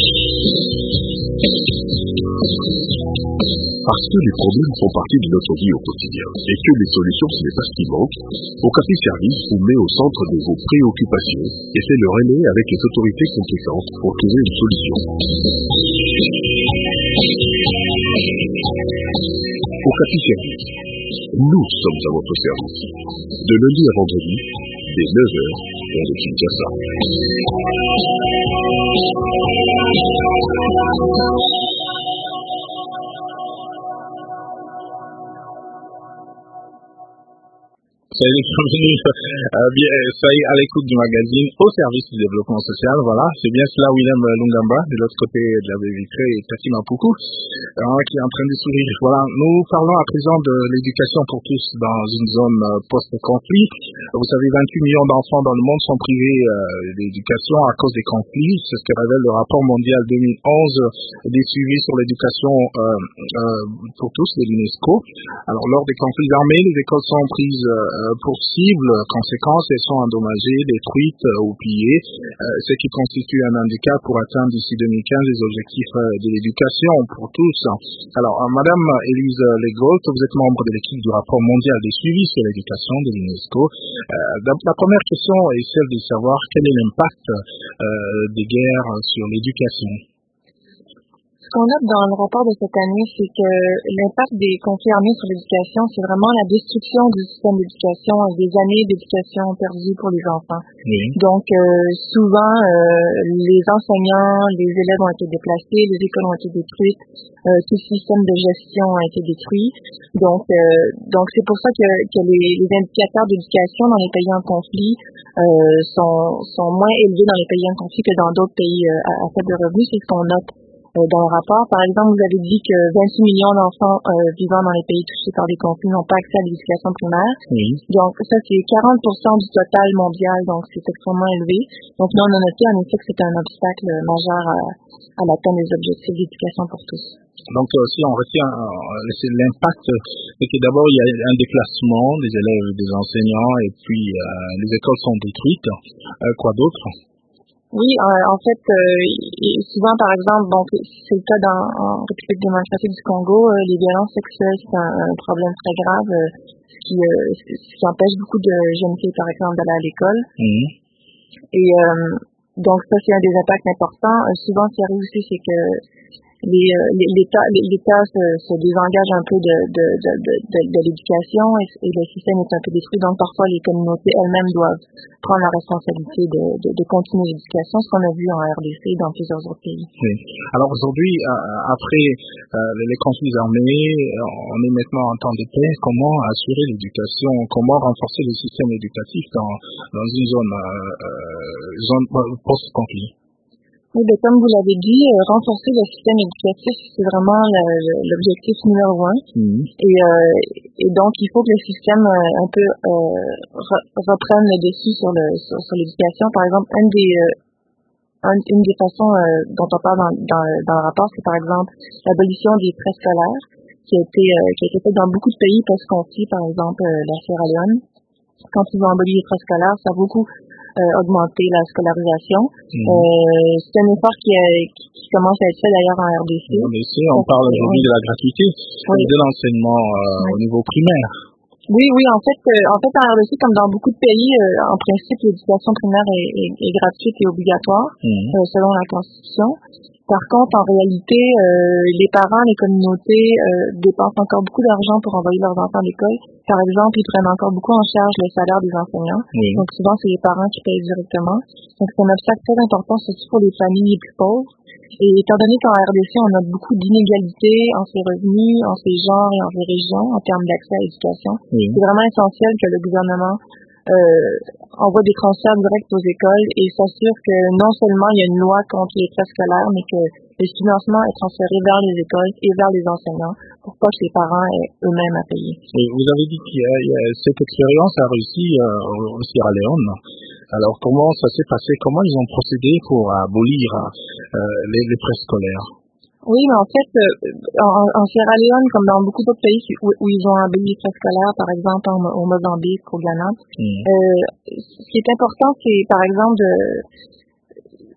Parce que les problèmes font partie de notre vie au quotidien et que les solutions, ce n'est pas ce qui manque, Okapi Service vous met au centre de vos préoccupations et fait le relais avec les autorités compétentes pour trouver une solution. Okapi Service, nous sommes à votre service. De lundi à vendredi, dès 9h, heure de Kinshasa. Salut, bienvenue ça y est, à l'écoute du magazine au service du développement social. Voilà, c'est bien cela, Willem Lungamba, de l'autre côté de la baie vitrée, et Tati Mapuku, qui est en train de sourire. Voilà, nous parlons à présent de l'éducation pour tous dans une zone post-conflit. Vous savez, 28 millions d'enfants dans le monde sont privés d'éducation à cause des conflits. C'est ce que révèle le rapport mondial 2011 des suivis sur l'éducation pour tous de l'UNESCO. Alors, lors des conflits armés, les écoles sont prises pour cible. Conséquence, elles sont endommagées, détruites ou pillées, ce qui constitue un handicap pour atteindre d'ici 2015 les objectifs de l'éducation pour tous. Alors, Madame Élise Legault, vous êtes membre de l'équipe du rapport mondial des suivis sur l'éducation de l'UNESCO. La première question est celle de savoir quel est l'impact des guerres sur l'éducation. Ce qu'on note dans le rapport de cette année, c'est que l'impact des conflits armés sur l'éducation, c'est vraiment la destruction du système d'éducation, des années d'éducation perdues pour les enfants. Oui. Donc, souvent, les enseignants, les élèves ont été déplacés, les écoles ont été détruites, tout le système de gestion a été détruit. Donc c'est pour ça que les indicateurs d'éducation dans les pays en conflit sont moins élevés dans les pays en conflit que dans d'autres pays à faible revenu. C'est ce qu'on note dans le rapport. Par exemple, vous avez dit que 26 millions d'enfants vivant dans les pays touchés par des conflits n'ont pas accès à l'éducation primaire. Oui. Donc, ça, c'est 40% du total mondial, donc c'est extrêmement élevé. Donc, nous, on a noté en effet que c'est un obstacle majeur à l'atteinte des objectifs d'éducation pour tous. Donc, si on retient l'impact, c'est que d'abord, il y a un déplacement des élèves et des enseignants, et puis les écoles sont détruites. Quoi d'autre? Oui, en fait, souvent, par exemple, donc c'est le cas en République démocratique du Congo, les violences sexuelles, c'est un problème très grave, ce qui empêche beaucoup de jeunes filles, par exemple, d'aller à l'école. Mmh. Et donc ça, c'est un des impacts importants. Souvent, ce qui arrive aussi, c'est que l'État se désengage un peu de l'éducation et le système est un peu détruit. Donc parfois les communautés elles-mêmes doivent prendre la responsabilité de continuer l'éducation, ce qu'on a vu en RDC et dans plusieurs autres pays. Oui. Alors aujourd'hui, après les conflits armés, on est maintenant en temps de paix. Comment assurer l'éducation? Comment renforcer le système éducatif dans une zone post-conflit? Oui, comme vous l'avez dit, renforcer le système éducatif, c'est vraiment l'objectif numéro 1. Mmh. Et donc, il faut que le système un peu reprenne le dessus sur l'éducation. Par exemple, une des façons dont on parle dans le rapport, c'est par exemple l'abolition des frais scolaires qui a été faite dans beaucoup de pays post-conflit, par exemple la Sierra Leone. Quand ils ont aboli les frais scolaires, ça a beaucoup augmenté la scolarisation. C'est un effort qui commence à être fait d'ailleurs en RDC. On parle aujourd'hui de la gratuité de l'enseignement au niveau primaire. Oui, en fait, en RDC, comme dans beaucoup de pays, en principe, l'éducation primaire est gratuite et obligatoire, selon la Constitution. Par contre, en réalité, les parents, les communautés dépensent encore beaucoup d'argent pour envoyer leurs enfants à l'école. Par exemple, ils prennent encore beaucoup en charge le salaire des enseignants. Oui. Donc souvent, c'est les parents qui payent directement. Donc c'est un obstacle très important, surtout pour les familles les plus pauvres. Et étant donné qu'en RDC, on a beaucoup d'inégalités en ses revenus, en ses genres et en ses régions en termes d'accès à l'éducation, c'est vraiment essentiel que le gouvernement envoie des transferts directs aux écoles et s'assure que non seulement il y a une loi contre les frais scolaires, mais que le financement est transféré vers les écoles et vers les enseignants pour pas que les parents aient eux-mêmes à payer. Et vous avez dit que cette expérience a réussi au Sierra Leone. Alors comment ça s'est passé? Comment ils ont procédé pour abolir les frais scolaires? Oui, mais en fait, en Sierra Leone, comme dans beaucoup d'autres pays où ils ont aboli les frais scolaires, par exemple au Mozambique, au Ghana, ce qui est important, c'est par exemple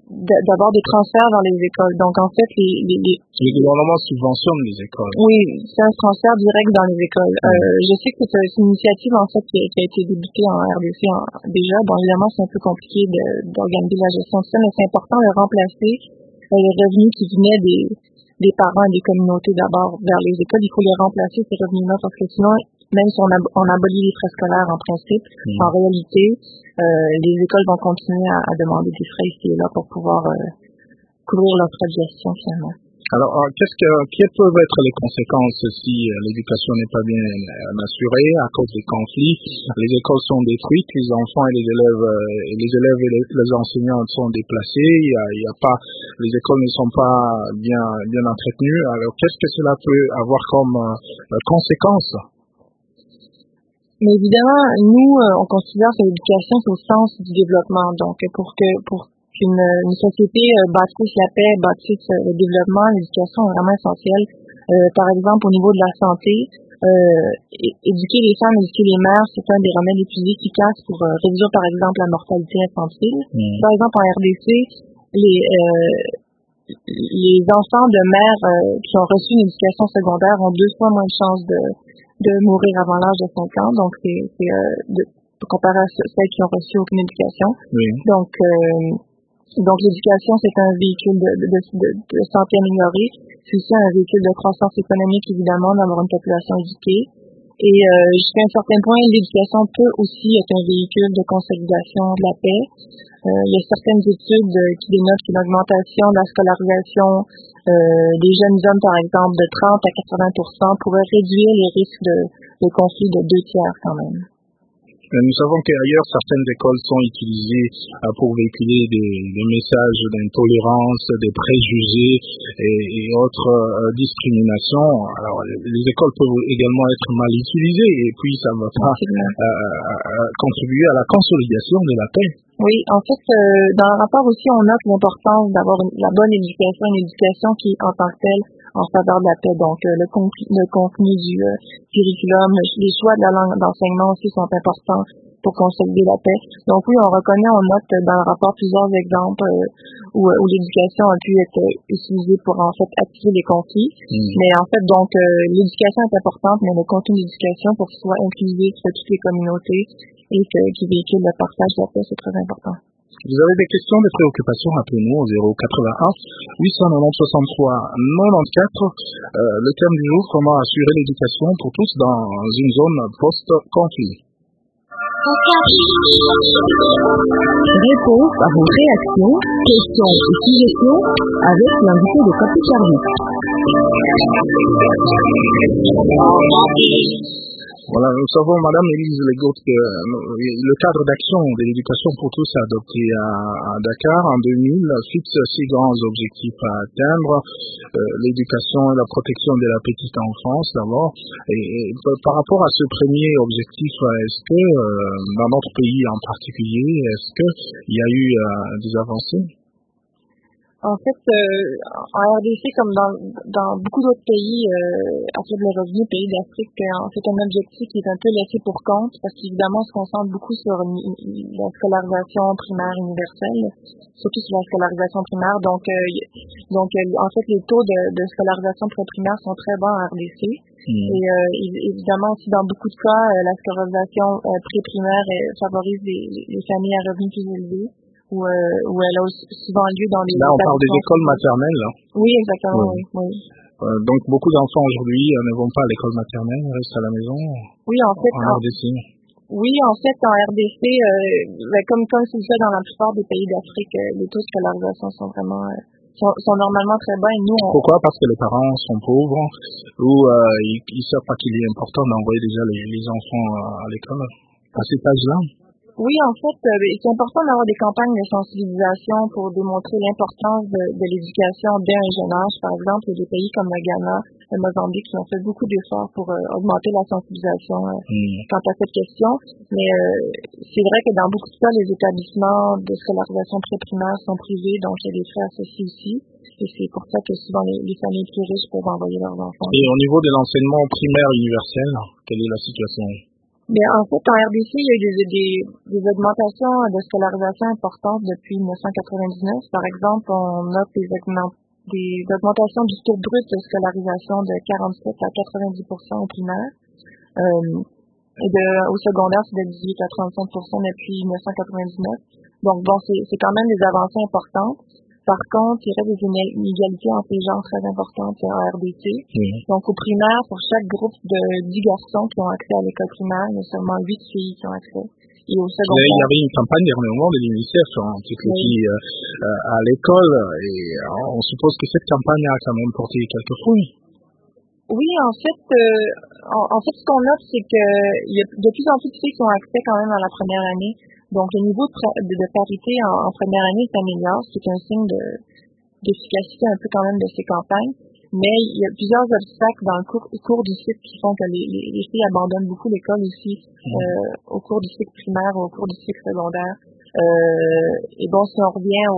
d'avoir des transferts dans les écoles. Donc, en fait, Le gouvernement subventionne les écoles. Oui, c'est un transfert direct dans les écoles. Je sais que c'est une initiative, en fait, qui a été débutée en RDC déjà. Bon, évidemment, c'est un peu compliqué d'organiser la gestion de ça, mais c'est important de remplacer les revenus qui venaient des parents et des communautés d'abord vers les écoles. Il faut les remplacer, ces revenus-là, parce que sinon, même si on abolit les frais scolaires en principe, en réalité, les écoles vont continuer à demander des frais ici et là pour pouvoir couvrir leurs frais de gestion finalement. Alors, quelles peuvent être les conséquences si l'éducation n'est pas bien assurée à cause des conflits? Les écoles sont détruites, les enfants et les élèves et les enseignants sont déplacés. Il y a pas, les écoles ne sont pas bien entretenues. Alors, qu'est-ce que cela peut avoir comme conséquence? Mais évidemment, nous, on considère que l'éducation, c'est au sens du développement. Donc, pour qu'une société bâtisse la paix, bâtisse le développement, l'éducation est vraiment essentielle. Par exemple, au niveau de la santé, éduquer les femmes, éduquer les mères, c'est un des remèdes les plus efficaces pour réduire, par exemple, la mortalité infantile. Par exemple, en RDC, les enfants de mères qui ont reçu une éducation secondaire ont 2 fois moins de chances de mourir avant l'âge de 5 ans. Donc, comparé à celles qui ont reçu aucune éducation. Oui. Donc l'éducation, c'est un véhicule de santé améliorée. C'est aussi un véhicule de croissance économique, évidemment, d'avoir une population éduquée. Et jusqu'à un certain point, l'éducation peut aussi être un véhicule de consolidation de la paix. Il y a certaines études qui dénotent qu'une augmentation de la scolarisation des jeunes hommes, par exemple, de 30 à 80% pourrait réduire les risques de conflits de 2/3 quand même. Nous savons qu'ailleurs, certaines écoles sont utilisées pour véhiculer des messages d'intolérance, des préjugés et autres discriminations. Alors, les écoles peuvent également être mal utilisées et puis ça ne va pas contribuer à la consolidation de la paix. Oui, en fait, dans le rapport aussi, on note l'importance d'avoir la bonne éducation, une éducation qui, en tant que telle, en faveur de la paix. Donc, le contenu du curriculum, les choix de la langue d'enseignement aussi sont importants pour consolider la paix. Donc oui, on note dans le rapport plusieurs exemples où l'éducation a pu être utilisée pour en fait activer les conflits. Mais en fait, donc l'éducation est importante, mais le contenu de l'éducation pour qu'il soit inclusif de toutes les communautés et qui véhicule le partage de la paix, c'est très important. Vous avez des questions, des préoccupations, appelez-nous au 081 890 63 94. Le thème du jour, comment assurer l'éducation pour tous dans une zone post-conflit. Réponse à vos réactions, questions et suggestions avec l'invité de Copy Service. Voilà, nous savons, Madame Élise Legault, que le cadre d'action de l'éducation pour tous adopté à Dakar en 2000 fixe 6 grands objectifs à atteindre. L'éducation et la protection de la petite enfance d'abord. Et par rapport à ce premier objectif, est-ce que, dans notre pays en particulier, est-ce qu'il y a eu des avancées? En fait, en RDC, comme dans beaucoup d'autres pays à faible revenu, pays d'Afrique, c'est un objectif qui est un peu laissé pour compte parce qu'évidemment, on se concentre beaucoup sur la scolarisation primaire universelle, surtout sur la scolarisation primaire. Donc en fait, les taux de scolarisation préprimaire sont très bas en RDC. Et évidemment, aussi dans beaucoup de cas, la scolarisation préprimaire favorise les familles à revenus plus élevés. Où elle a souvent lieu dans les... Là, on parle des écoles maternelles. Là. Oui, exactement, oui. Donc, beaucoup d'enfants aujourd'hui ne vont pas à l'école maternelle, restent à la maison. Oui, en fait... En RDC. Oui, en fait, en RDC, comme c'est le cas dans la plupart des pays d'Afrique, les taux de scolarisation sont vraiment... sont normalement très bas et nous... Pourquoi? Parce que les parents sont pauvres ou ils ne savent pas qu'il est important d'envoyer déjà les enfants à l'école à cet âge-là. Oui, en fait, c'est important d'avoir des campagnes de sensibilisation pour démontrer l'importance de l'éducation dès un jeune âge. Par exemple, il y a des pays comme le Ghana, le Mozambique qui ont fait beaucoup d'efforts pour augmenter la sensibilisation quant à cette question. Mais c'est vrai que dans beaucoup de cas, les établissements de scolarisation préprimaire sont privés, donc il y a des frais associés aussi. Et c'est pour ça que souvent les familles plus riches peuvent envoyer leurs enfants. Et au niveau de l'enseignement primaire universel, quelle est la situation? Mais en fait, en RDC, il y a eu des augmentations de scolarisation importantes depuis 1999. Par exemple, on note des augmentations du taux brut de scolarisation de 47 à 90% au primaire. Au secondaire, c'est de 18 à 35% depuis 1999. Donc bon, c'est quand même des avancées importantes. Par contre, il y aurait des inégalités entre les genres très importantes en RDC. Donc au primaire, pour chaque groupe de 10 garçons qui ont accès à l'école primaire, il y a seulement 8 filles qui ont accès. Et au secondaire, il y avait une campagne dernièrement de l'UNICEF toutes les filles à l'école, et on suppose que cette campagne a quand même porté quelques fruits. Oui, en fait, ce qu'on note, c'est que il y a de plus en plus de filles qui ont accès quand même à la première année. Donc, le niveau de parité en première année s'améliore. C'est un signe d'efficacité un peu quand même de ces campagnes. Mais il y a plusieurs obstacles dans le cours du cycle qui font que les filles abandonnent beaucoup l'école aussi, au cours du cycle primaire ou au cours du cycle secondaire. Et bon, si on revient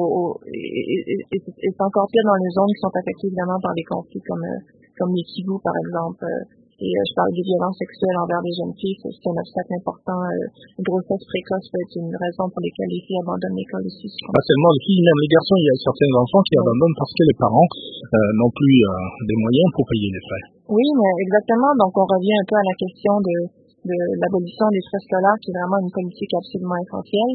et c'est encore pire dans les zones qui sont affectées évidemment par des conflits comme les Kivus, par exemple. Et je parle des violences sexuelles envers les jeunes filles, c'est un obstacle important. Grossesse précoce peut être une raison pour laquelle les filles abandonnent l'école aussi. Pas seulement les filles, même les garçons, il y a certains enfants qui abandonnent parce que les parents n'ont plus des moyens pour payer les frais. Oui, mais exactement. Donc on revient un peu à la question de l'abolition des frais scolaires, qui est vraiment une politique absolument essentielle.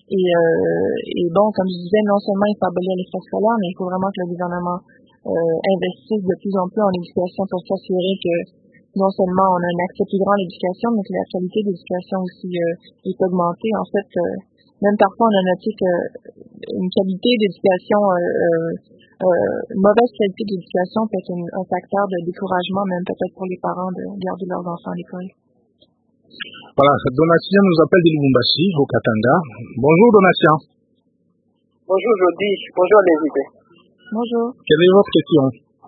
Et bon, comme je disais, non seulement il faut abolir les frais scolaires, mais il faut vraiment que le gouvernement investisse de plus en plus en éducation pour s'assurer que non seulement on a un accès plus grand à l'éducation, mais que la qualité de l'éducation aussi est augmentée. En fait, même parfois on a noté qu'une qualité d'éducation, mauvaise qualité d'éducation peut être un facteur de découragement, même peut-être pour les parents de garder leurs enfants à l'école. Voilà, Donatien nous appelle de Lubumbashi, au Katanga. Bonjour Donatien. Bonjour Jody, bonjour les invités. Bonjour. Quelle est votre question?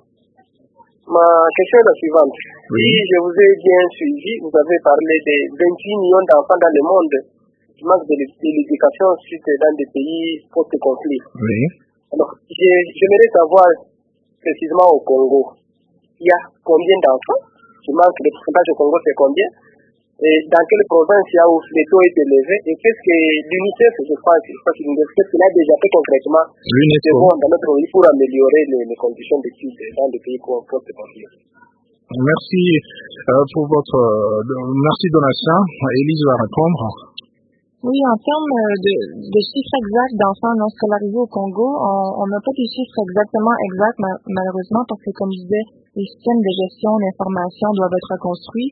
Ma question est la suivante. Oui. Si je vous ai bien suivi, vous avez parlé de 28 millions d'enfants dans le monde qui manquent de l'éducation suite dans des pays post-conflit. Oui. Alors, j'aimerais savoir précisément au Congo, il y a combien d'enfants qui manquent, le pourcentage au Congo c'est combien? Et dans quelle province il y a où le taux est élevé? Et qu'est-ce que l'UNICEF, je crois qu'est-ce qu'il a déjà fait concrètement dans notre pays pour améliorer les conditions d'études dans les pays post-conflit? Merci pour votre merci Donatien. Élise va répondre. Oui, en termes de chiffres exacts d'enfants non scolarisés au Congo, on n'a pas des chiffres exactement exacts, malheureusement, parce que, comme je disais, les systèmes de gestion d'information doivent être reconstruits.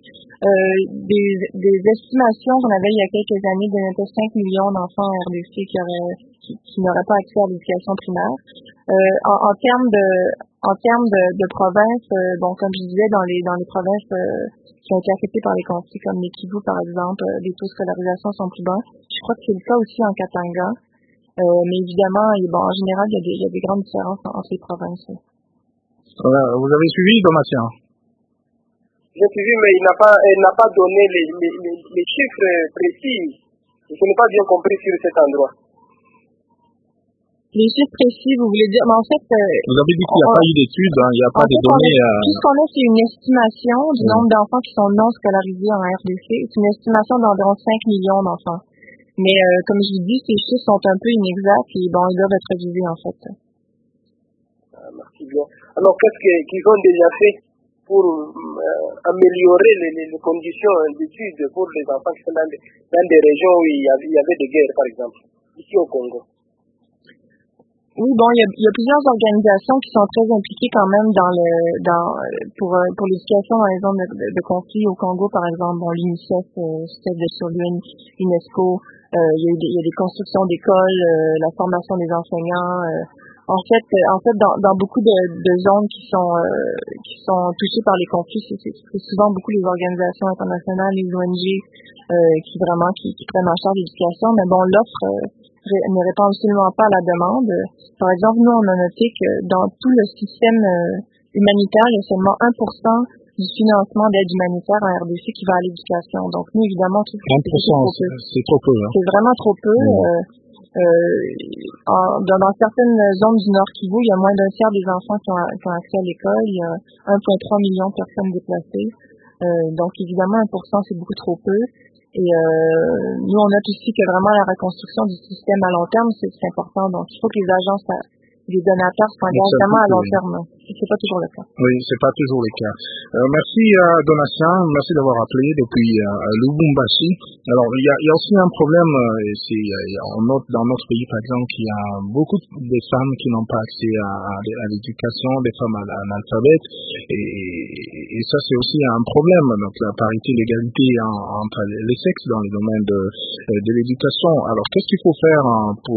Des estimations qu'on avait il y a quelques années de 5 millions d'enfants en RDC qui n'auraient pas accès à l'éducation primaire. En termes de provinces, bon, comme je disais, dans les provinces qui ont été affectées par les conflits, comme les Kivus, par exemple, les taux de scolarisation sont plus bas. Je crois que c'est le cas aussi en Katanga. Mais évidemment, en général, il y a des grandes différences entre les provinces. Vous avez suivi, Donatien? J'ai suivi, mais il n'a pas donné les chiffres précis. Je n'ai pas bien compris sur cet endroit. Les chiffres précis, vous voulez dire, mais en fait... vous avez dit qu'il n'y a pas eu d'études, il n'y a pas de données... Tout ce qu'on a, c'est une estimation du nombre d'enfants qui sont non scolarisés en RDC. C'est une estimation d'environ 5 millions d'enfants. Mais comme je vous dis, ces chiffres sont un peu inexacts et bon, ils doivent être révisés en fait. Merci bien. Alors, qu'est-ce qu'ils ont déjà fait pour améliorer les conditions d'études pour les enfants qui sont dans des régions où il y avait des guerres, par exemple, ici au Congo? Oui, bon, il y a plusieurs organisations qui sont très impliquées quand même pour l'éducation dans les zones de conflit au Congo, par exemple, bon, l'UNICEF, Save the Children, UNESCO, il y a des constructions d'écoles, la formation des enseignants. En fait, dans beaucoup de zones qui sont touchées par les conflits, c'est souvent beaucoup les organisations internationales, les ONG, qui prennent en charge l'éducation. Mais bon, l'offre ne répond absolument pas à la demande. Par exemple, nous, on a noté que dans tout le système humanitaire, il y a seulement 1% du financement d'aide humanitaire en RDC qui va à l'éducation. Donc, nous, évidemment, on trouve que c'est trop peu. Hein. C'est vraiment trop peu. Dans certaines zones du Nord Kivu, il y a moins d'un tiers des enfants qui ont accès à l'école. Il y a 1,3 million de personnes déplacées. Donc, évidemment, 1%, c'est beaucoup trop peu. Et nous, on note aussi que vraiment la reconstruction du système à long terme, c'est important. Donc, il faut que les agences, les donateurs s'engagent vraiment à long terme. C'est pas toujours le cas. Oui, c'est pas toujours le cas. Merci Donatien, merci d'avoir appelé depuis Lubumbashi. Alors il y a aussi un problème, on note dans notre pays par exemple qu'il y a beaucoup de femmes qui n'ont pas accès à l'éducation, des femmes analphabètes, et ça c'est aussi un problème. Donc la parité, l'égalité entre les sexes dans les domaines de l'éducation. Alors qu'est-ce qu'il faut faire pour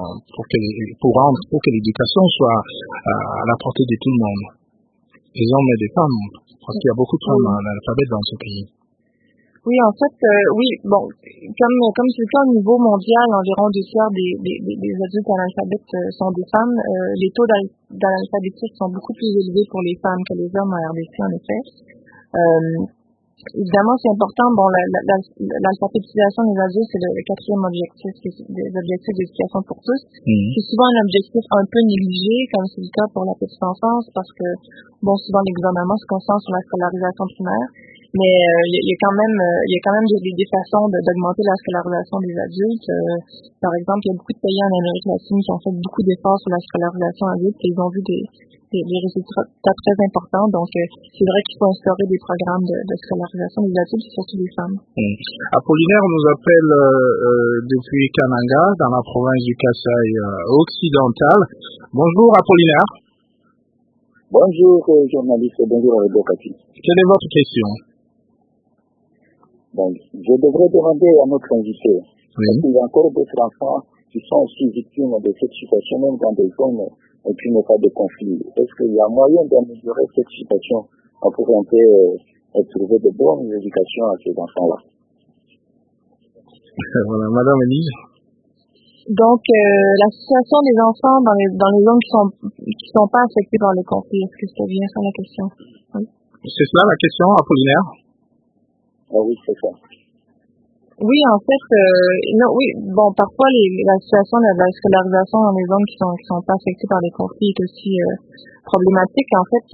que l'éducation soit à la portée de tout le monde? Des hommes et des femmes, parce qu'il y a beaucoup de femmes analphabètes dans ce pays. Oui, en fait, comme c'est le cas au niveau mondial, environ 2/3 des adultes analphabètes sont des femmes. Les taux d'analphabétisme sont beaucoup plus élevés pour les femmes que les hommes en RDC, en effet. Évidemment, c'est important. Bon, l'alphabétisation des adultes, c'est le 4e objectif, des objectifs d'éducation pour tous. C'est souvent un objectif un peu négligé, comme c'est le cas pour la petite enfance, parce que, souvent les gouvernements se concentrent sur la scolarisation primaire. Mais il y a quand même des façons d'augmenter la scolarisation des adultes. Par exemple, il y a beaucoup de pays en Amérique latine qui ont fait beaucoup d'efforts sur la scolarisation adulte et ils ont vu des résultats très importants. Donc, c'est vrai qu'il faut instaurer des programmes de scolarisation des adultes, surtout des femmes. Apollinaire nous appelle depuis Kananga, dans la province du Kasaï occidental. Bonjour Apollinaire. Bonjour journaliste, bonjour à Bokati. Quelle est votre question? Donc, je devrais demander à notre invité, est-ce qu'il y a encore d'autres enfants qui sont aussi victimes de cette situation, même dans des zones qui n'ont pas de conflit? Est-ce qu'il y a moyen d'améliorer cette situation pour un peu trouver de bonnes éducations à ces enfants-là? Voilà, Madame Elise. Donc, la situation des enfants dans les zones qui sont pas affectées par le conflit, est-ce que c'est bien ça la question? Oui. C'est ça la question, Apollinaire? Oui, c'est ça. Oui, en fait, parfois la situation de la scolarisation dans les zones qui sont pas affectées par les conflits est aussi problématique. En fait,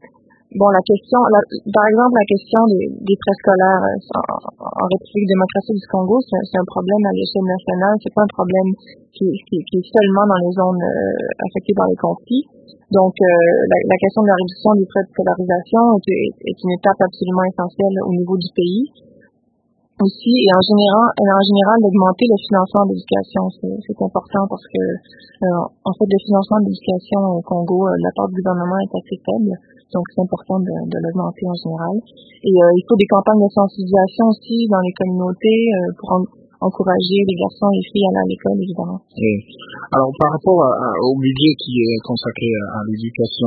par exemple, la question des préscolaires en République démocratique du Congo, c'est un problème à l'échelle nationale. C'est pas un problème qui est seulement dans les zones affectées par les conflits. Donc, la question de la réduction des frais de scolarisation est une étape absolument essentielle au niveau du pays. Aussi, et en général, d'augmenter le financement de l'éducation, c'est important parce que, en fait, le financement de l'éducation au Congo, de la part du gouvernement est assez faible. Donc, c'est important de l'augmenter en général. Et il faut des campagnes de sensibilisation aussi dans les communautés pour encourager les garçons et les filles à aller à l'école, évidemment. Oui. Alors, par rapport au budget qui est consacré à l'éducation,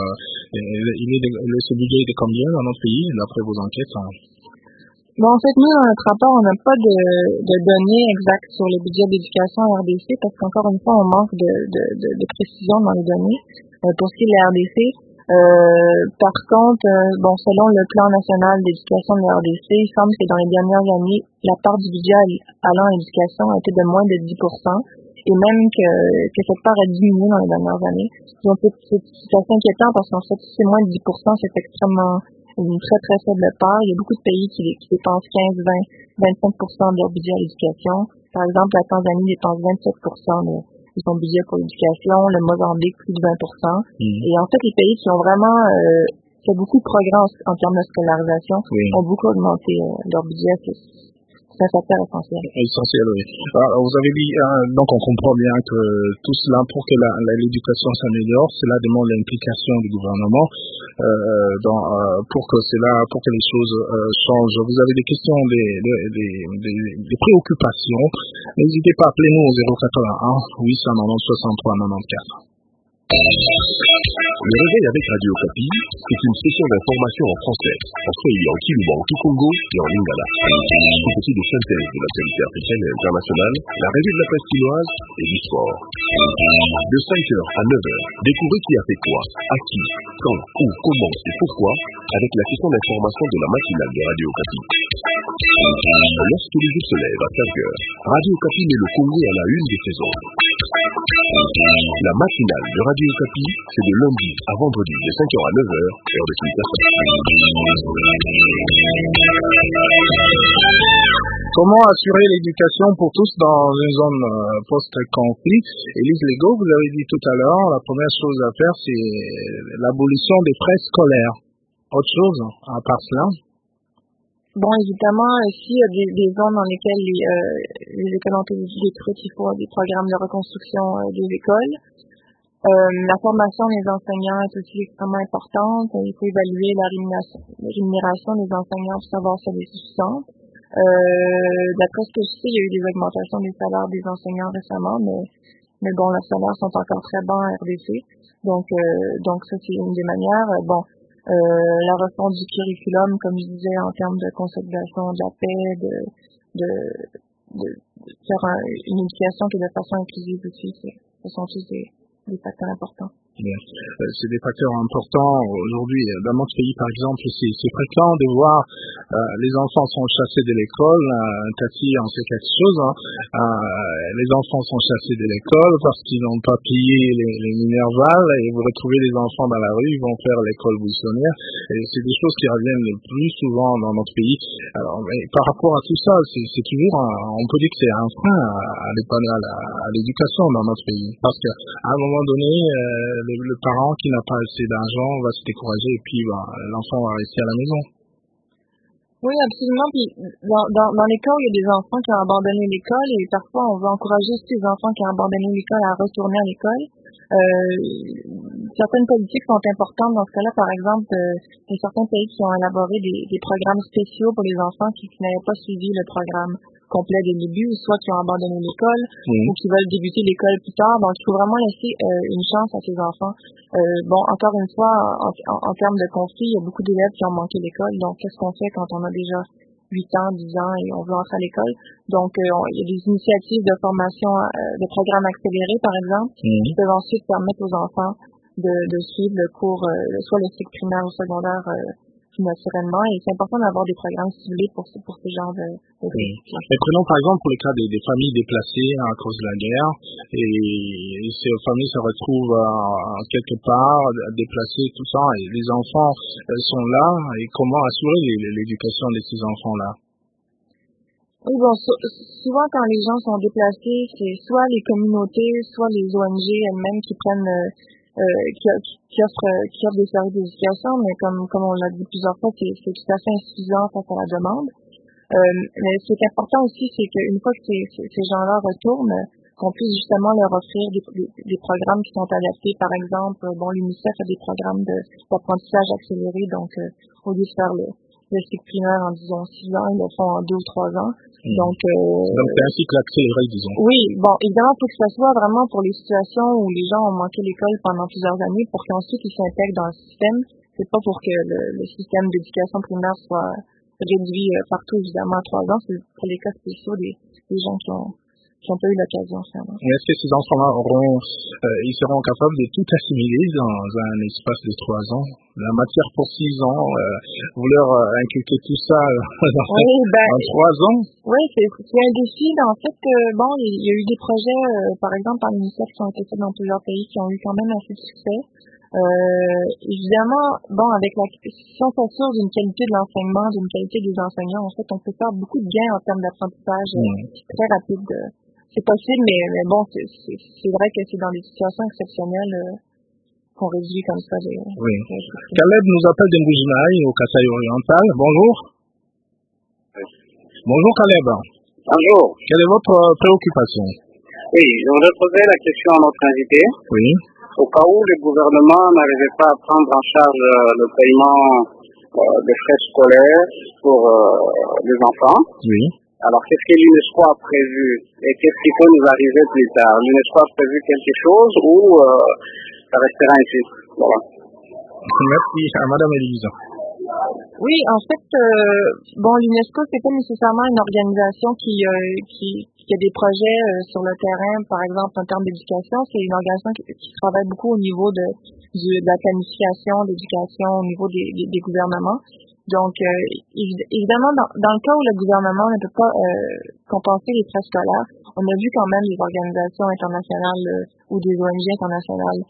ce budget est de combien dans notre pays, d'après vos enquêtes? En fait, nous, dans notre rapport, on n'a pas de données exactes sur le budget d'éducation à RDC parce qu'encore une fois, on manque de précision dans les données pour ce qui est de la RDC. Par contre, selon le plan national d'éducation de la RDC, il semble que dans les dernières années, la part du budget allant à l'éducation a été de moins de 10%, et même que cette part a diminué dans les dernières années. Donc, c'est assez inquiétant parce qu'en fait, si c'est moins de 10%, c'est extrêmement une très très faible part. Il y a beaucoup de pays qui dépensent 15, 20, 25% de leur budget à l'éducation. Par exemple, la Tanzanie dépense 27% de son budget pour l'éducation, le Mozambique plus de 20%. Et en fait, les pays qui ont vraiment fait beaucoup de progrès en termes de scolarisation ont beaucoup augmenté leur budget. C'est un facteur essentiel. Essentiel, oui. Alors, vous avez dit, donc on comprend bien que tout cela, pour que l'éducation s'améliore, cela demande l'implication du gouvernement pour que les choses changent. Vous avez des questions, des préoccupations. N'hésitez pas à appeler nous au 081 890 63 94. Le réveil avec Radio Okapi, c'est une session d'information en français, en swahili, en kiluba, en kikongo et en lingala. C'est aussi des synthèses de l'actualité africaine et internationale, la revue de la presse chinoise et du sport. De 5h à 9h, découvrez qui a fait quoi, à qui, quand, où, comment et pourquoi, avec la session d'information de la matinale de Radio Okapi. Lorsque les jours se lèvent à 5h, Radio Okapi met le Congo à la une des saisons. La matinale de Radio Okapi, c'est de lundi à vendredi de 5h à 9h, heure de Kinshasa. Comment assurer l'éducation pour tous dans une zone post-conflit? Élise Legault, vous avez dit tout à l'heure, la première chose à faire, c'est l'abolition des frais scolaires. Autre chose, à part cela? Bon, évidemment, s'il y a des zones dans lesquelles les écoles ont été détruites, il faut des programmes de reconstruction des écoles. La formation des enseignants est aussi extrêmement importante. Il faut évaluer la rémunération des enseignants pour savoir si elle est suffisante. D'après ce que je sais, il y a eu des augmentations des salaires des enseignants récemment, mais bon, leurs salaires sont encore très bas en RDC. Donc ça, c'est une des manières. La refonte du curriculum, comme je disais, en termes de consolidation de la paix, de faire une éducation qui est de façon inclusive aussi, ce sont tous des facteurs importants. Bien. C'est des facteurs importants aujourd'hui. Dans notre pays, par exemple, c'est fréquent de voir les enfants sont chassés de l'école. Cathy en sait quelque chose. Les enfants sont chassés de l'école parce qu'ils n'ont pas payé les Minerval, et vous retrouvez les enfants dans la rue, ils vont faire l'école buissonnière. Et c'est des choses qui reviennent le plus souvent dans notre pays. Alors, mais par rapport à tout ça, c'est toujours, on peut dire que c'est un frein à l'éducation dans notre pays. Parce qu'à un moment donné, le parent qui n'a pas assez d'argent va se décourager et puis l'enfant va rester à la maison. Oui, absolument. Puis dans les cas où il y a des enfants qui ont abandonné l'école, et parfois on veut encourager aussi les enfants qui ont abandonné l'école à retourner à l'école. Certaines politiques sont importantes dans ce cas-là. Par exemple, il y a certains pays qui ont élaboré des programmes spéciaux pour les enfants qui n'avaient pas suivi le programme complet dès le début, soit qui ont abandonné l'école ou qui veulent débuter l'école plus tard. Donc, il faut vraiment laisser une chance à ces enfants. Encore une fois, en termes de conflit, il y a beaucoup d'élèves qui ont manqué l'école. Donc, qu'est-ce qu'on fait quand on a déjà 8 ans, 10 ans et on veut entrer à l'école? Donc, il y a des initiatives de formation, de programmes accélérés, par exemple, qui peuvent ensuite permettre aux enfants de suivre le cours, soit le cycle primaire ou secondaire, naturellement, et c'est important d'avoir des programmes ciblés pour ce genre de Mais prenons par exemple pour le cas des familles déplacées à cause de la guerre, et ces familles se retrouvent quelque part déplacées, tout ça, et les enfants sont là, et comment assurer l'éducation de ces enfants-là? Oui, souvent quand les gens sont déplacés, c'est soit les communautés, soit les ONG elles-mêmes qui prennent qui offrent des services d'éducation, mais comme on l'a dit plusieurs fois, c'est tout à fait insuffisant face à la demande. Mais ce qui est important aussi, c'est qu'une fois que ces gens-là retournent, qu'on puisse justement leur offrir des programmes qui sont adaptés. Par exemple, l'UNICEF a des programmes d'apprentissage accéléré, donc au lieu de faire le cycle primaire en, disons, 6 ans, ils le font en 2 ou 3 ans. Donc c'est un cycle accéléré, disons. Oui, évidemment, il faut que ça soit vraiment pour les situations où les gens ont manqué l'école pendant plusieurs années, pour qu'ensuite ils s'intègrent dans le système. C'est pas pour que le système d'éducation primaire soit réduit partout, évidemment, à 3 ans. C'est pour les cas spéciaux des gens qui ont pas eu l'occasion, finalement. Est-ce que ces enfants-là ils seront capables de tout assimiler dans un espace de 3 ans? La matière pour 6 ans, vous leur inculquez tout ça en 3 ans? Oui, c'est un défi. En fait, il y a eu des projets, par exemple, par l'UNICEF qui ont été faits dans plusieurs pays qui ont eu quand même assez de succès. Évidemment, si on s'assure d'une qualité de l'enseignement, d'une qualité des enseignants, en fait, on peut faire beaucoup de gains en termes d'apprentissage très rapide. C'est possible, mais c'est vrai que c'est dans des situations exceptionnelles qu'on réduit comme ça les... Oui. Caleb nous appelle de Mboujinaï, au Kasaï oriental. Bonjour. Oui. Bonjour Caleb. Bonjour. Quelle est votre préoccupation? Oui, je voudrais poser la question à notre invité. Oui. Au cas où le gouvernement n'arrivait pas à prendre en charge le paiement des frais scolaires pour les enfants. Oui. Alors, qu'est-ce que l'UNESCO a prévu et qu'est-ce qui peut nous arriver plus tard? L'UNESCO a prévu quelque chose ou ça restera ainsi? Voilà. Merci à Madame Élise. Oui, en fait, l'UNESCO, c'est pas nécessairement une organisation qui a des projets sur le terrain, par exemple, en termes d'éducation. C'est une organisation qui travaille beaucoup au niveau de la planification, d'éducation, au niveau des gouvernements. Donc, évidemment, dans le cas où le gouvernement ne peut pas compenser les frais scolaires, on a vu quand même des organisations internationales ou des ONG internationales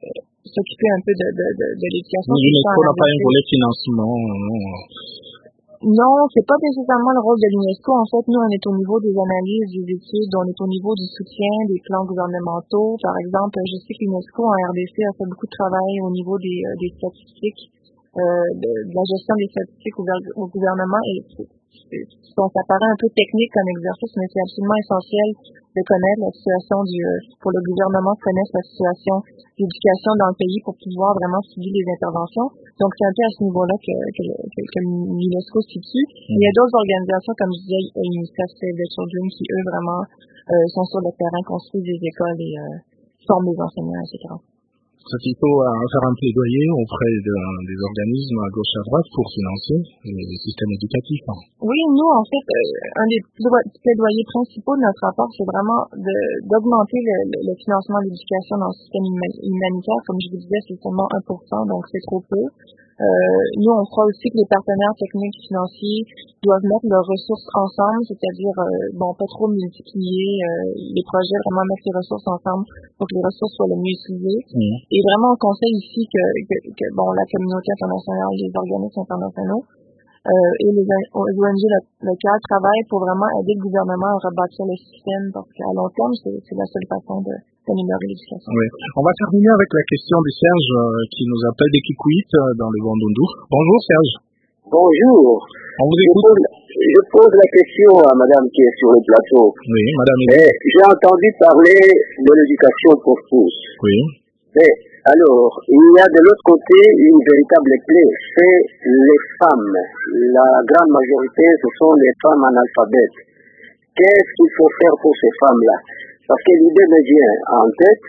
s'occuper un peu de l'éducation. L'UNESCO n'a pas un volet financement, non. Non, c'est pas nécessairement le rôle de l'UNESCO. En fait, nous, on est au niveau des analyses, des études, on est au niveau du soutien des plans gouvernementaux. Par exemple, je sais que l'UNESCO en RDC a fait beaucoup de travail au niveau des statistiques, de la gestion des statistiques au gouvernement. Et ça paraît un peu technique comme exercice, mais c'est absolument essentiel de connaître la situation pour le gouvernement connaître la situation d'éducation dans le pays pour pouvoir vraiment cibler les interventions. Donc, c'est un peu à ce niveau-là que l'UNESCO se situe. Il y a d'autres organisations, comme je disais, UNICEF, Save the Children, qui, eux, vraiment, sont sur le terrain, construisent des écoles et forment des enseignants, etc. Il faut faire un plaidoyer auprès des organismes à gauche à droite pour financer les systèmes éducatifs. Oui, nous, en fait, un des plaidoyers principaux de notre rapport, c'est vraiment d'augmenter le financement de l'éducation dans le système humanitaire. Comme je vous disais, c'est seulement 1%, donc c'est trop peu. Nous, on croit aussi que les partenaires techniques financiers doivent mettre leurs ressources ensemble, c'est-à-dire, pas trop multiplier les projets, vraiment mettre les ressources ensemble pour que les ressources soient le mieux utilisées. Et vraiment, on conseille ici que la communauté internationale, les organismes internationaux et les ONG locales travaillent pour vraiment aider le gouvernement à rebâtir le système, parce qu'à long terme, c'est la seule façon d'améliorer l'éducation. Oui. On va terminer avec la question de Serge qui nous appelle des Kikwit dans le Bandundu. Bonjour Serge. Bonjour. On vous écoute. Je pose la question à madame qui est sur le plateau. Oui, madame. J'ai entendu parler de l'éducation pour tous. Oui. Mais alors, il y a de l'autre côté une véritable plaie, c'est les femmes. La grande majorité, ce sont les femmes analphabètes. Qu'est-ce qu'il faut faire pour ces femmes-là? Parce que l'idée me vient en tête.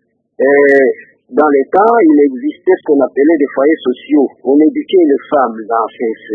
Dans les temps, il existait ce qu'on appelait des foyers sociaux. On éduquait les femmes dans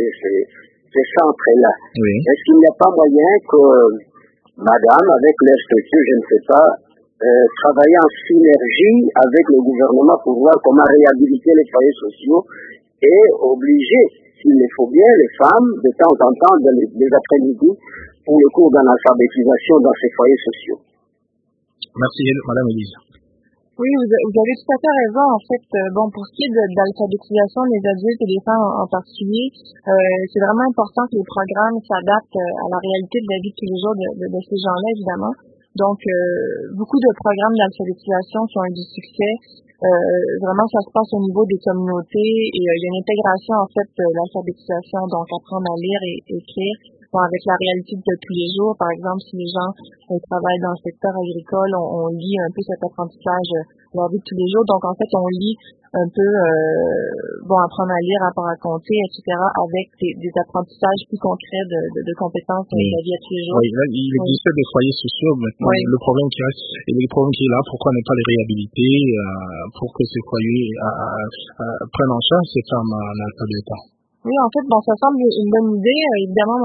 ces centres-là. Oui. Est-ce qu'il n'y a pas moyen que madame, avec leur structure, je ne sais pas, travailler en synergie avec le gouvernement pour voir comment réhabiliter les foyers sociaux et obliger, s'il le faut bien, les femmes, de temps en temps, des après-midi, pour le cours d'analphabétisation dans ces foyers sociaux? Merci, madame Elise. Oui, vous avez tout à fait raison. En fait, pour ce qui est de l'alphabétisation des adultes et des femmes en particulier, c'est vraiment important que les programmes s'adaptent à la réalité de la vie de tous les jours de ces gens-là, évidemment. Donc, beaucoup de programmes d'alphabétisation qui ont eu du succès. Vraiment, ça se passe au niveau des communautés et il y a une intégration, en fait, de l'alphabétisation, donc apprendre à lire et écrire. Avec la réalité de tous les jours, par exemple, si les gens travaillent dans le secteur agricole, on lit un peu cet apprentissage de leur vie de tous les jours. Donc, en fait, on lit un peu, apprendre à lire, apprendre à compter, etc., avec des apprentissages plus concrets de compétences de la vie de tous les jours. Oui, là, il existait des foyers sociaux maintenant. Oui. Le problème qui reste, et le problème qui est là, pourquoi ne pas les réhabiliter pour que ces foyers prennent en charge ces femmes analphabètes? Oui, en fait, ça semble une bonne idée. Évidemment, moi,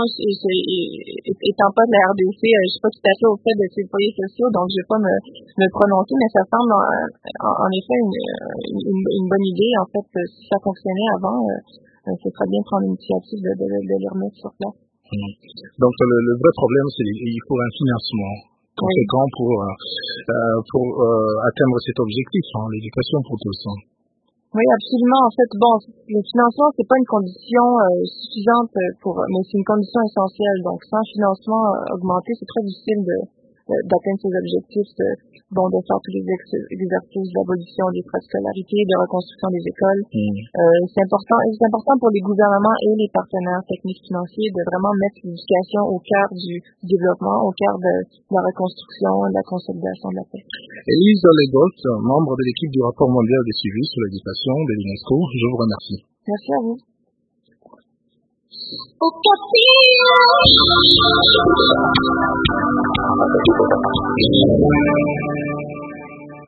étant pas de la RDC, je suis pas tout à fait au fait de ces foyers sociaux, donc je vais pas me prononcer, mais ça semble en effet une bonne idée. En fait, si ça fonctionnait avant, ce serait bien de prendre l'initiative de les remettre sur place. Donc, le vrai problème, c'est qu'il faut un financement conséquent pour atteindre cet objectif, l'éducation pour tous. Oui, absolument. En fait, le financement, c'est pas une condition suffisante mais c'est une condition essentielle. Donc, sans financement augmenté, c'est très difficile d'atteindre ces objectifs de faire tous les exercices d'abolition des frais de scolarité, de reconstruction des écoles. C'est important pour les gouvernements et les partenaires techniques financiers de vraiment mettre l'éducation au cœur du développement, au cœur de la reconstruction, de la consolidation de la paix. Élise Legault, membre de l'équipe du rapport mondial de suivi sur l'éducation de l'UNESCO, je vous remercie. Merci à vous. Au